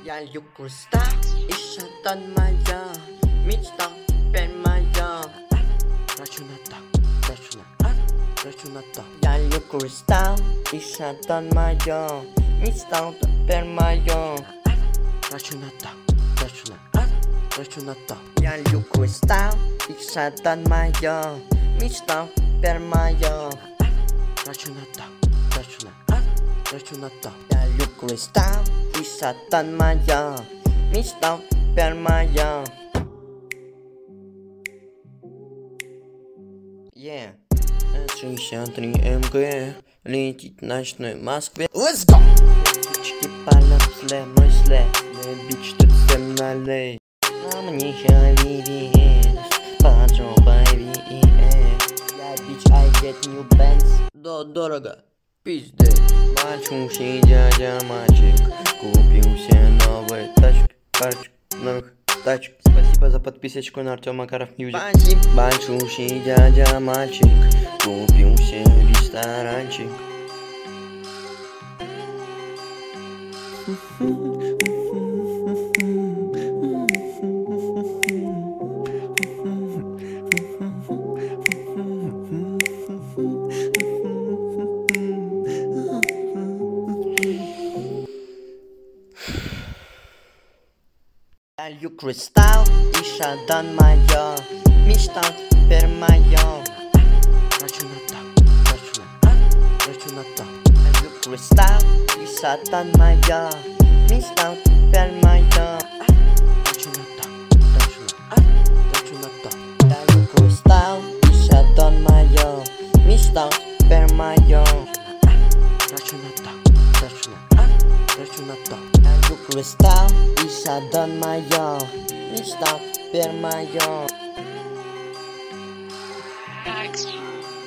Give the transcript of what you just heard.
Я люблю стар, исчезла моя мечта, теперь моя. Трачу на то, трачу на то. Я люблю стар, исчезла моя мечта, теперь моя. Трачу на то, трачу на то. Я люблю стар, исчезла моя мечта, теперь моя. Трачу на то, трачу на то. Я люблю стар, исчезла моя мечта, теперь моя. Yeah. 63 МГ летит в ночной Москве. Let's go! Птички палят вслед мысли, бич тут всем налей. На мне VVS, поджопай VVS. Я бич, I get new bands. Да, дорого, пизды. Большущий дядя мальчик купил себе новые тачки, парочку новых тачек. Спасибо за подписочку на Артем Макаров Мьюзик. Спасибо. Большущий дядя мальчик купил себе ресторанчик. Я люблю кристалл, исчезла моя мечта, теперь моя. Трачу на то. Я люблю кристалл, исчезла моя мечта, теперь моя. Трачу на то. Я люблю кристалл, исчезла моя мечта, теперь моя. Трачу на то. Я люблю кристалл, исчезла моя мечта, теперь моя.